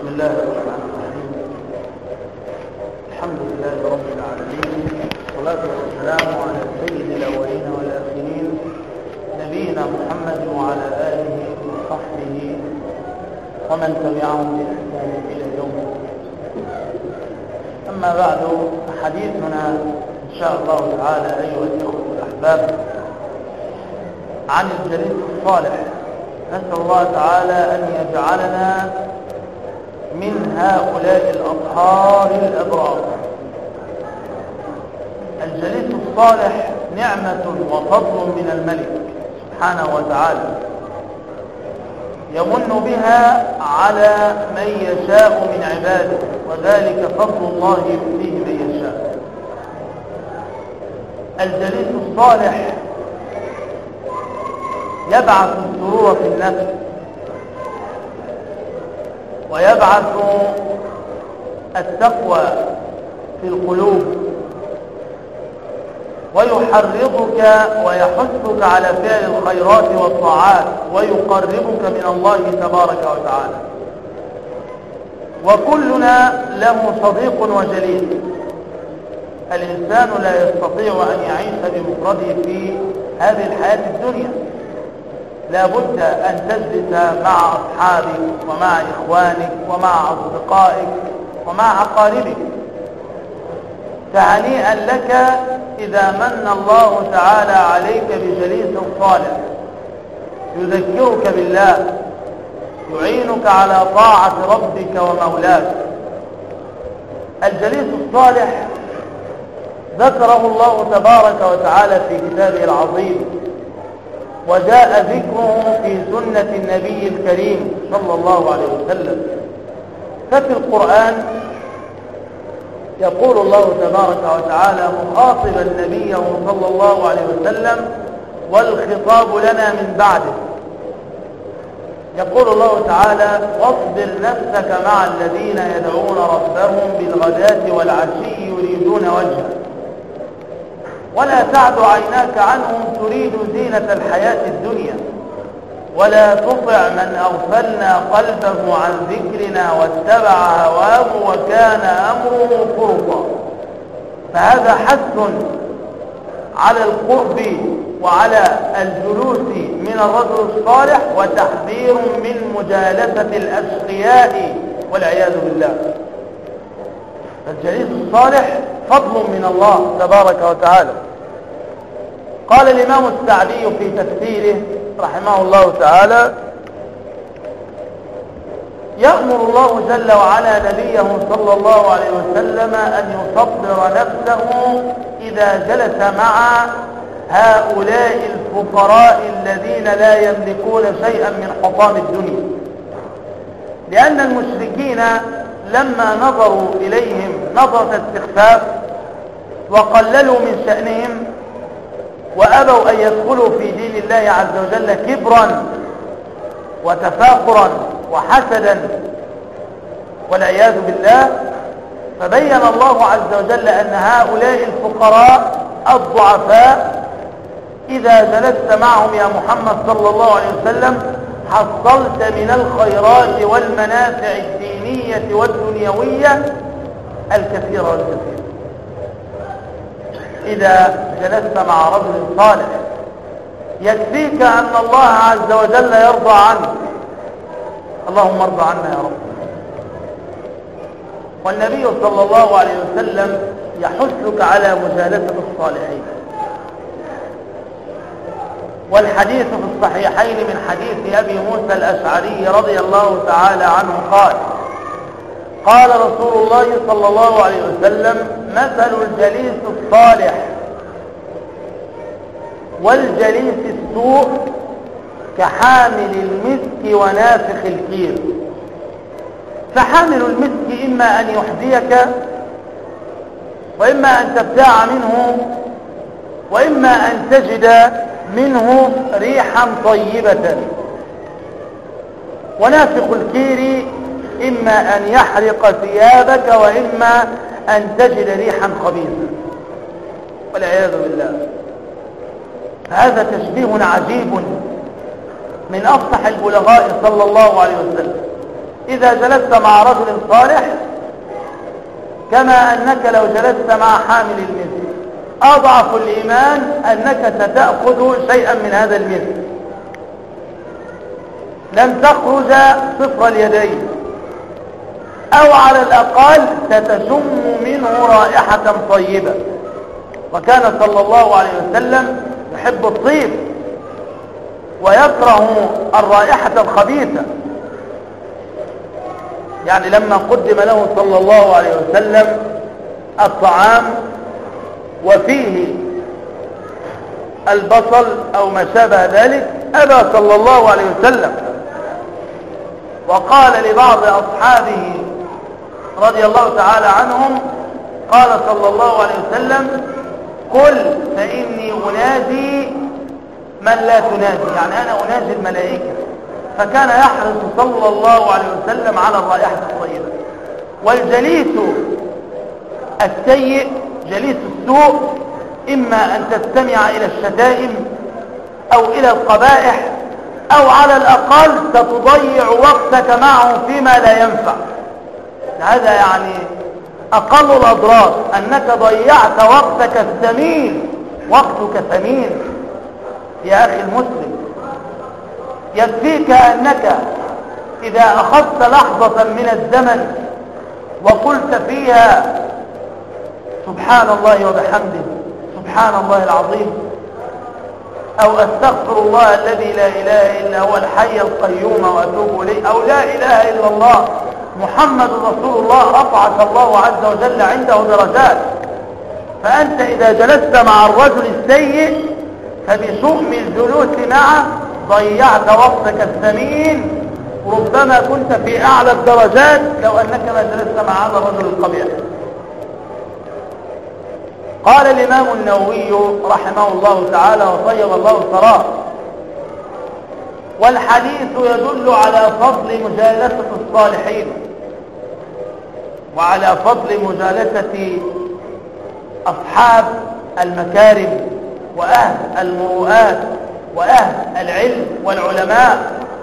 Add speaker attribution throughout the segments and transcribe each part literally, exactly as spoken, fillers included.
Speaker 1: بسم الله الرحمن الرحيم. الحمد لله رب العالمين، والصلاة والسلام على سيد الأولين والآخرين نبينا محمد وعلى آله وصحبه ومن تبعهم بإحسان إلى يوم الدين. أما بعد، حديثنا إن شاء الله تعالى أيها الإخوة الأحباب عن الجليس الصالح. نسأل الله تعالى أن يجعلنا من هؤلاء الأطهار الأبرار. الجليس الصالح نعمة وفضل من الملك سبحانه وتعالى يمن بها على من يشاء من عباده، وذلك فضل الله يؤتيه من يشاء. الجليس الصالح يبعث السرور في النفس، ويبعث التقوى في القلوب، ويحرضك ويحثك على فعل الخيرات والطاعات، ويقربك من الله تبارك وتعالى. وكلنا له صديق وجليس. الإنسان لا يستطيع أن يعيش بمفرده في هذه الحياة الدنيا، لا بد أن تجلس مع أصحابك ومع إخوانك ومع أصدقائك ومع أقاربك. فهنيئا لك إذا من الله تعالى عليك بجليس صالح يذكرك بالله، يعينك على طاعة ربك ومولاك. الجليس الصالح ذكره الله تبارك وتعالى في كتابه العظيم، وجاء ذكره في سنة النبي الكريم صلى الله عليه وسلم. ففي القرآن يقول الله تبارك وتعالى مخاطبا نبيه صلى الله عليه وسلم، والخطاب لنا من بعده، يقول الله تعالى: واصبر نفسك مع الذين يدعون ربهم بالغداة والعشي يريدون وجهه، ولا تعد عيناك عنهم تريد زينة الحياة الدنيا، ولا تطع من أغفلنا قلبه عن ذكرنا واتبع هواه وكان أمره فرطا. فهذا حث على القرب وعلى الجلوس من الرجل الصالح، وتحذير من مجالسة الأشقياء والعياذ بالله. فالجليس الصالح فضل من الله تبارك وتعالى. قال الإمام السعدي في تفسيره رحمه الله تعالى: يأمر الله جل وعلا نبيه صلى الله عليه وسلم أن يصبر نفسه إذا جلس مع هؤلاء الفقراء الذين لا يملكون شيئا من حطام الدنيا، لأن المشركين لما نظروا إليهم نظرة استخفاف وقللوا من شأنهم وأبوا أن يدخلوا في دين الله عز وجل كبرا وتفاخرا وحسدا والعياذ بالله، فبين الله عز وجل أن هؤلاء الفقراء الضعفاء إذا جلست معهم يا محمد صلى الله عليه وسلم حصلت من الخيرات والمنافع الدينية والدنيوية الكثير والكثير. إذا جلست مع رجل صالح يكفيك أن الله عز وجل يرضى عنك. اللهم ارضى عنا يا رب. والنبي صلى الله عليه وسلم يحثك على مجالسة الصالحين. والحديث في الصحيحين من حديث أبي موسى الأشعري رضي الله تعالى عنه قال: قال رسول الله صلى الله عليه وسلم: مثل الجليس الصالح والجليس السوء كحامل المسك ونافخ الكير. فحامل المسك إما أن يحذيك، وإما أن تبتاع منه، وإما أن تجد منه ريحا طيبة. ونافخ الكير إما أن يحرق ثيابك، وإما أن تجد ريحا خبيثا والعياذ بالله. هذا تشبيه عجيب من أفصح البلغاء صلى الله عليه وسلم. إذا جلست مع رجل صالح كما أنك لو جلست مع حامل المسك، أضعف الإيمان أنك ستأخذ شيئا من هذا المسك، لن تخرج صفر اليدين، أو على الأقل ستشم منه رائحة طيبة. وكان صلى الله عليه وسلم يحب الطيب ويكره الرائحة الخبيثة. يعني لما قدم له صلى الله عليه وسلم الطعام وفيه البصل أو ما شابه ذلك أبى صلى الله عليه وسلم، وقال لبعض أصحابه رضي الله تعالى عنهم، قال صلى الله عليه وسلم: قل فإني أنادي من لا تنادي، يعني أنا أنادي الملائكة. فكان يحرص صلى الله عليه وسلم على الرائحة الطيبة. والجليس السيء، جليس السوء، إما أن تستمع إلى الشتائم أو إلى القبائح، أو على الأقل ستضيع وقتك معه فيما لا ينفع. هذا يعني أقل الأضرار، أنك ضيعت وقتك الثمين. وقتك ثمين يا أخي المسلم. يكفيك أنك إذا أخذت لحظة من الزمن وقلت فيها سبحان الله وبحمده سبحان الله العظيم، أو أستغفر الله الذي لا إله إلا هو الحي القيوم وأتوب إليه، أو لا إله إلا الله محمد رسول الله، رفعك الله عز وجل عنده درجات. فأنت إذا جلست مع الرجل السيء فبشؤم الجلوس معه ضيعت وقتك الثمين، ربما كنت في أعلى الدرجات لو أنك ما جلست مع هذا الرجل القبيح. قال الإمام النووي رحمه الله تعالى وطيب الله ثراه: والحديث يدل على فضل مجالسة الصالحين، وعلى فضل مجالسة أصحاب المكارم وأهل المروءات وأهل العلم والعلماء.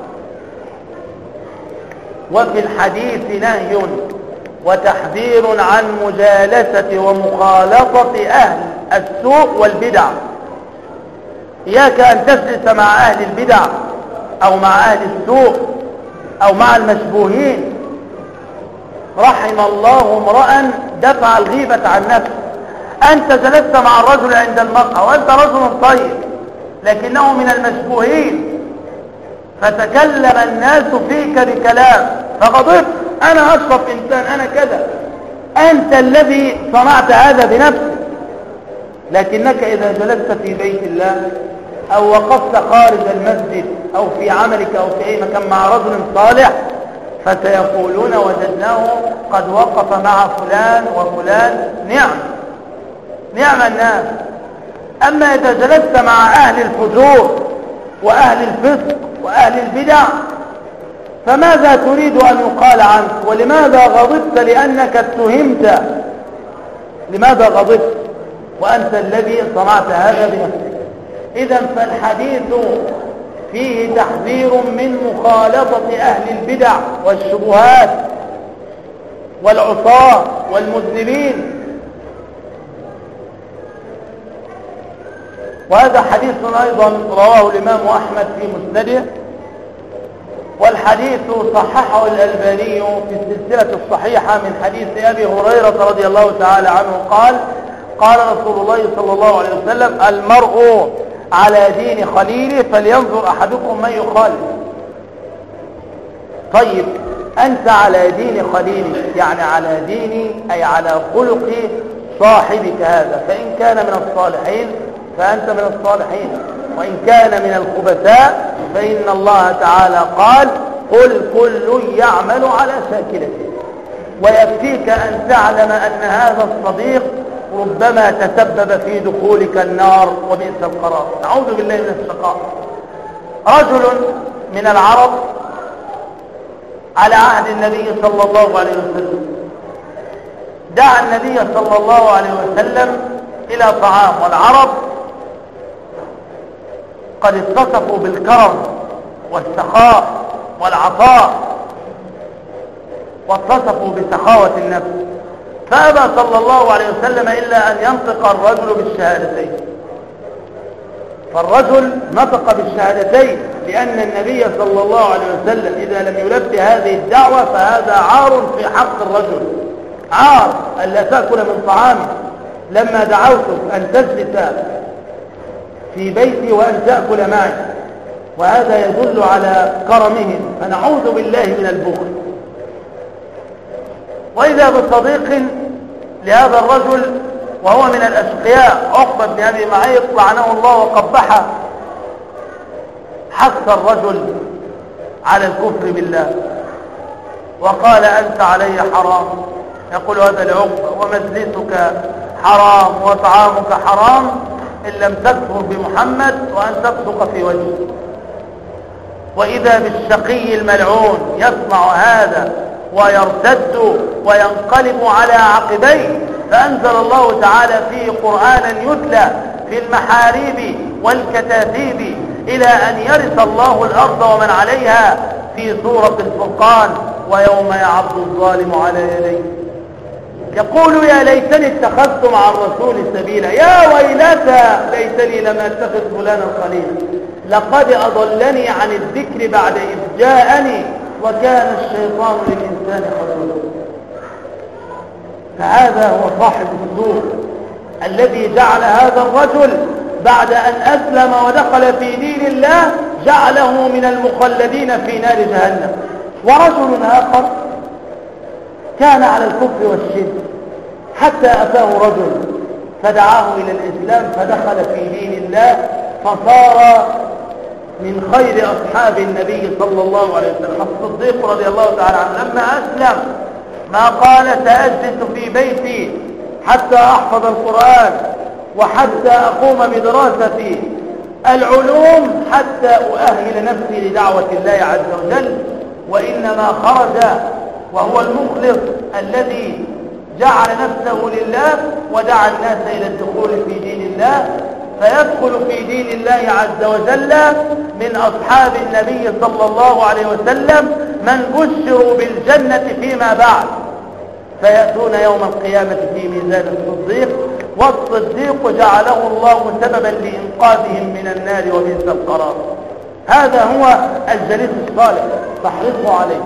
Speaker 1: وفي الحديث نهي وتحذير عن مجالسة ومخالطة أهل السوء والبدع. إياك أن تجلس مع أهل البدع أو مع أهل السوء أو مع المشبوهين. رحم الله امرأ دفع الغيبة عن نفسه. أنت جلست مع الرجل عند المقهى وأنت رجل طيب لكنه من المشبوهين، فتكلم الناس فيك بكلام فغضبت: أنا أشرف إنسان، أنا كذا. أنت الذي صنعت هذا بنفسك. لكنك إذا جلست في بيت الله أو وقفت خارج المسجد أو في عملك أو في أي مكان مع رجل صالح فسيقولون: وجدناه قد وقف مع فلان وفلان. نعم نعم الناس. أما إذا جلست مع أهل الفجور وأهل الفسق وأهل البدع فماذا تريد أن يقال عنك؟ ولماذا غضبت؟ لأنك اتهمت. لماذا غضبت وأنت الذي صنعت هذا بنفسك؟ إذن فالحديث فيه تحذير من مخالطة أهل البدع والشبهات والعصاة والمذنبين. وهذا حديث أيضا رواه الإمام أحمد في مسنده، والحديث صححه الألباني في السلسلة الصحيحة من حديث أبي هريرة رضي الله تعالى عنه قال: قال رسول الله صلى الله عليه وسلم: المرء على دين خليله فلينظر أحدكم من يخالف. طيب أنت على دين خليلك، يعني على دين أي على خلق صاحبك هذا، فإن كان من الصالحين فأنت من الصالحين، وإن كان من الخبثاء فإن الله تعالى قال: قل كل يعمل على شاكلته. ويكفيك أن تعلم أن هذا الصديق ربما تسبب في دخولك النار وبئس القرار. نعوذ بالله من الشقاء. رجل من العرب على عهد النبي صلى الله عليه وسلم دعا النبي صلى الله عليه وسلم إلى طعام، والعرب قد اتصفوا بالكرم والسخاء والعطاء، واتصفوا بسخاوة النفس، فأبى صلى الله عليه وسلم إلا أن ينطق الرجل بالشهادتين. فالرجل نطق بالشهادتين لأن النبي صلى الله عليه وسلم إذا لم يلبي هذه الدعوة فهذا عار في حق الرجل، عار ألا تأكل من طعامه. لما دعوتك أن تجلس في بيتي وأن تأكل معي، وهذا يدل على كرمهم، فنعوذ بالله من البخل. وإذا بصديق لهذا الرجل وهو من الأشقياء، عقبة بن أبي معيط لعنه الله وقبحه، حث الرجل على الكفر بالله وقال أنت علي حرام. يقول هذا لعقبة: ومجلسك حرام وطعامك حرام إن لم تكفر بمحمد وأن تصدق في وجهه. وإذا بالشقي الملعون يسمع هذا ويرتد وينقلب على عقبيه، فأنزل الله تعالى فيه قرآنا يتلى في المحاريب والكتاتيب إلى أن يرث الله الأرض ومن عليها في سورة الفرقان: ويوم يعض الظالم على يديه يقول يا ليتني اتخذت مع الرسول سبيلا، يا ويلتى ليتني لم اتخذ فلانا خليلا، لقد أضلني عن الذكر بعد إذ جاءني وكان الشيطان للإنسان خذولا. فهذا هو صاحب السوء الذي جعل هذا الرجل بعد أن أسلم ودخل في دين الله جعله من المخلدين في نار جهنم. ورجل آخر كان على الكفر والشرك حتى أتاه رجل فدعاه إلى الإسلام فدخل في دين الله فصار من خير أصحاب النبي صلى الله عليه وسلم. الصديق رضي الله تعالى عنه لما أسلم ما قال سأجلس في بيتي حتى أحفظ القرآن وحتى أقوم بدراسة العلوم حتى أؤهل نفسي لدعوة الله عز وجل، وإنما خرج وهو المخلص الذي جعل نفسه لله ودعا الناس إلى الدخول في دين الله، فيدخل في دين الله عز وجل من أصحاب النبي صلى الله عليه وسلم من بشروا بالجنة فيما بعد، فيأتون يوم القيامة في ميزان الصديق، والصديق جعله الله سببا لإنقاذهم من النار وبئس القرار. هذا هو الجليس الصالح، فاحرصوا عليه.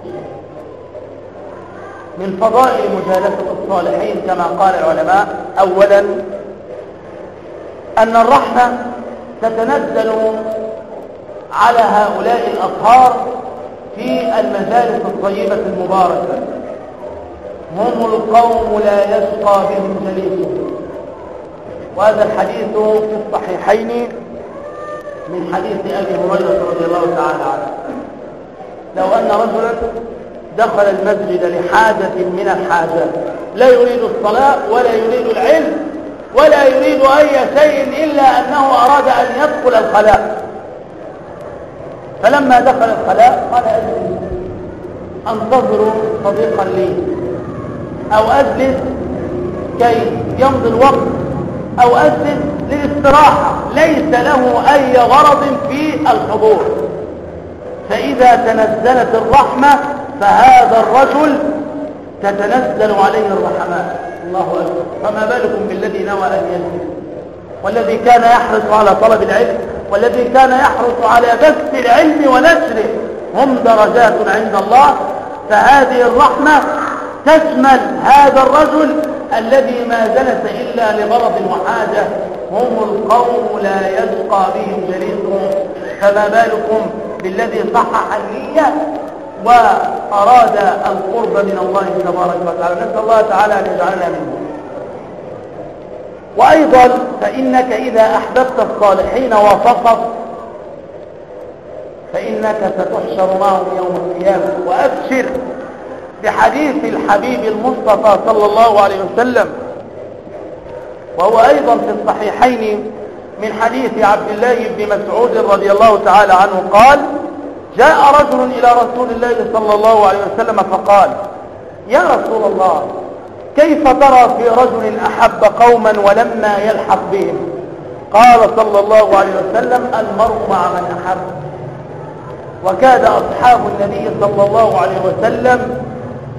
Speaker 1: من فضائل مجالسة الصالحين كما قال العلماء: أولا أن الرحمة تتنزل على هؤلاء الأطهار في المجالس الطيبة المباركة، هم القوم لا يشقى بهم جليسهم. وهذا الحديث في الصحيحين من حديث أبي هريرة رضي الله تعالى عنه: لو أن رجلا دخل المسجد لحاجة من الحاجات لا يريد الصلاة ولا يريد العلم ولا يريد أي شيء إلا أنه أراد أن يدخل الخلاء، فلما دخل الخلاء قال: أجلس أنتظر صديقا لي، أو أجلس كي يمضي الوقت، أو أجلس للاستراحة، ليس له أي غرض في الحضور. فإذا تنزلت الرحمة فهذا الرجل تتنزل عليه الرحمات. الله أكبر. فما بالكم بالذي نوى أن يجلس، والذي كان يحرص على طلب العلم، والذي كان يحرص على بث العلم ونشره، هم درجات عند الله. فهذه الرحمة تشمل هذا الرجل الذي ما جلس إلا لغرض وحاجة، هم القوم لا يشقى بهم جليسهم. فما بالكم بالذي صحح النية وأراد القرب من الله تبارك وتعالى. نسأل الله تعالى أن يجعلنا منه. وأيضا فإنك إذا أحببت الصالحين وفقط فإنك ستحشر معهم يوم القيامة. وأبشر بحديث الحبيب المصطفى صلى الله عليه وسلم، وهو أيضا في الصحيحين من حديث عبد الله بن مسعود رضي الله تعالى عنه قال: جاء رجل إلى رسول الله صلى الله عليه وسلم فقال: يا رسول الله، كيف ترى في رجل أحب قوما ولما يلحق بهم؟ قال صلى الله عليه وسلم: المرء مع من أحب. وكاد أصحاب النبي صلى الله عليه وسلم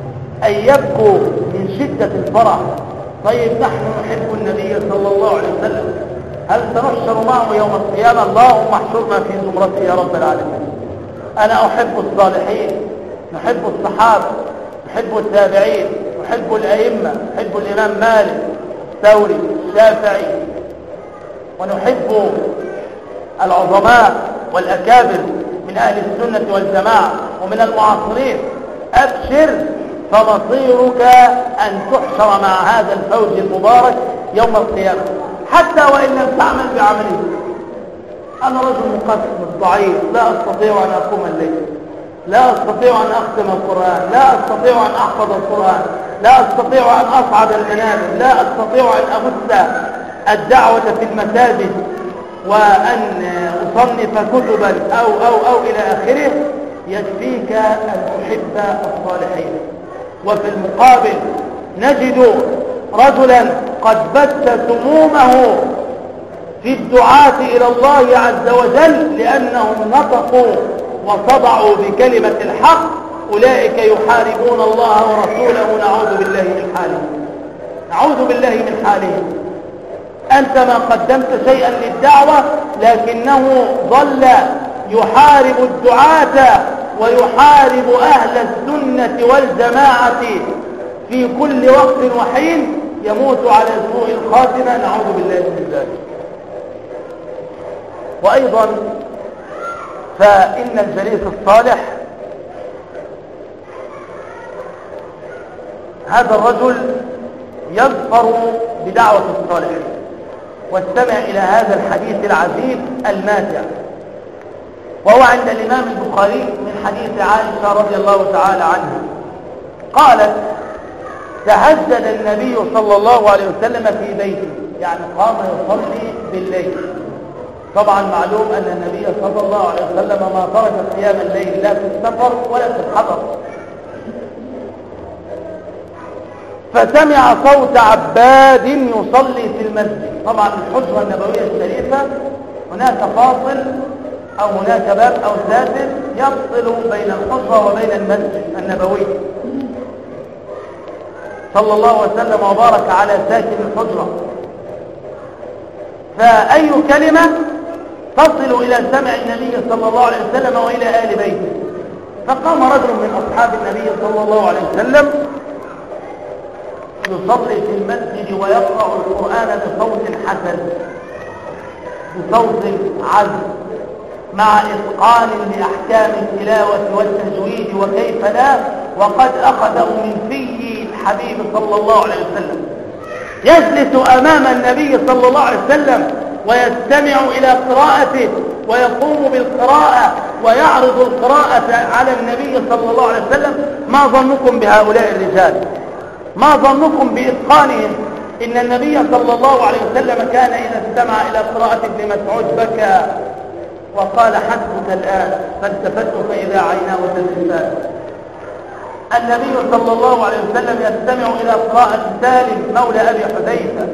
Speaker 1: أن يبكوا من شدة الفرح. طيب نحن نحب النبي صلى الله عليه وسلم، هل سنحشر معه يوم القيامة؟ اللهم احشرنا في زمرته يا رب العالمين. أنا أحب الصالحين، نحب الصحابة، نحب التابعين، نحب الأئمة، نحب الإمام مالك، الثوري، الشافعي، ونحب العظماء والأكابر من أهل السنة والجماعة ومن المعاصرين. أبشر، فمصيرك أن تحشر مع هذا الفوج المبارك يوم القيامة، حتى وإن لم تعمل بعمله. أنا رجل مقصر ضعيف، لا أستطيع أن أقوم الليل، لا أستطيع أن أختم القرآن، لا أستطيع أن أحفظ القرآن، لا أستطيع أن أصعد المنابر، لا أستطيع أن أبث الدعوة في المساجد وأن أصنف كتبا أو أو أو إلى آخره. يكفيك أن تحب الصالحين. وفي المقابل نجد رجلا قد بث سمومه في الدعاة إلى الله عز وجل لأنهم نطقوا وصدعوا بكلمة الحق. أولئك يحاربون الله ورسوله، نعوذ بالله من حالهم، نعوذ بالله من حالهم. أنت ما قدمت شيئا للدعوة، لكنه ظل يحارب الدعاة ويحارب أهل السنة والجماعة في كل وقت وحين، يموت على سوء الخاتمة، نعوذ بالله من ذلك. وأيضا فإن الجليس الصالح هذا الرجل يظفر بدعوة الصالحين. واستمع إلى هذا الحديث العزيز الماتع، وهو عند الإمام البخاري من حديث عائشة رضي الله تعالى عنها قالت: تهجد النبي صلى الله عليه وسلم في بيته، يعني قام يصلي بالليل. طبعا معلوم أن النبي صلى الله عليه وسلم ما ترك قيام الليل لا في السفر ولا في الحضر. فسمع صوت عباد يصلي في المسجد. طبعا الحجرة النبوية الشريفة هناك فاصل أو هناك باب أو ساتر يفصل بين الحجرة وبين المسجد النبوي. صلى الله وسلم وبارك على ساكن الحجرة. فأي كلمة تصل إلى سمع النبي صلى الله عليه وسلم وإلى آل بيته. فقام رجل من أصحاب النبي صلى الله عليه وسلم يصلي في المسجد ويقرأ القرآن بصوت حسن، بصوت عذب، مع إتقان لأحكام التلاوة والتجويد وكيف لا، وقد أخذه من في الحبيب صلى الله عليه وسلم. يجلس أمام النبي صلى الله عليه وسلم ويستمع إلى قراءته ويقوم بالقراءة ويعرض القراءة على النبي صلى الله عليه وسلم. ما ظنكم بهؤلاء الرجال؟ ما ظنكم بإتقانهم؟ إن النبي صلى الله عليه وسلم كان إذا استمع إلى قراءة ابن مسعود بكى وقال: حسبك الآن. فالتفت فإذا عيناه تذرفان. النبي صلى الله عليه وسلم يستمع إلى قراءة سالم مولى أبي حذيفة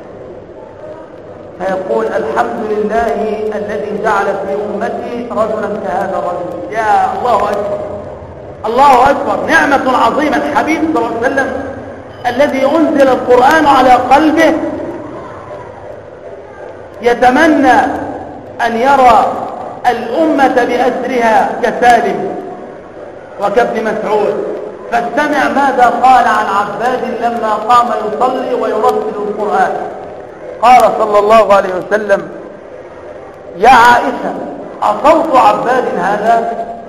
Speaker 1: فيقول: الحمد لله الذي جعل في أمتي رجلا كهذا الرجل. يا الله أكبر، الله أكبر، نعمة عظيمة. الحبيب صلى الله عليه وسلم الذي أنزل القرآن على قلبه يتمنى أن يرى الأمة بأسرها كسالم وكابن مسعود. فاستمع ماذا قال عن عباد لما قام يصلي ويرتل القرآن. قال صلى الله عليه وسلم: يا عائشة، أصوت عباد هذا؟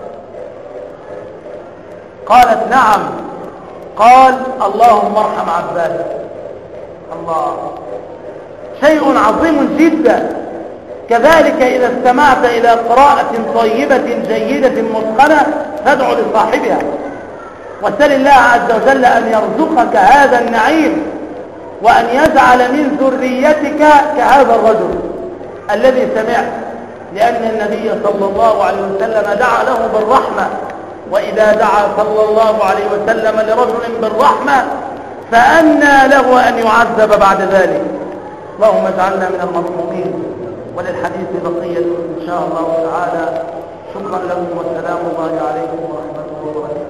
Speaker 1: قالت: نعم. قال: اللهم ارحم عباد. الله، شيء عظيم جدا. كذلك إذا استمعت إلى قراءة طيبة جيدة متقنة فادع لصاحبها وسل الله عز وجل أن يرزقك هذا النعيم وأن يجعل من ذريتك كهذا الرجل الذي سمعت. لأن النبي صلى الله عليه وسلم دعا له بالرحمة، وإذا دعا صلى الله عليه وسلم لرجل بالرحمة فأنى له أن يعذب بعد ذلك. اللهم اجعلنا من المرحومين. وللحديث بقية إن شاء الله تعالى. شكرا لكم والسلام الله عليكم ورحمة الله وبركاته.